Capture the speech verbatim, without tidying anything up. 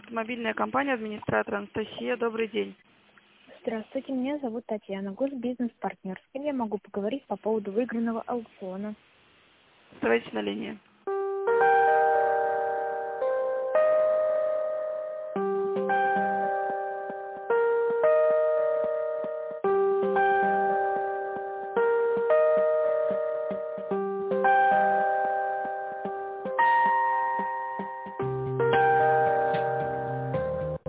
Автомобильная компания, администратор Анастасия. Добрый день. Здравствуйте, меня зовут Татьяна, госбизнес-партнер. С кем я могу поговорить по поводу выигранного аукциона? Оставайтесь на линии.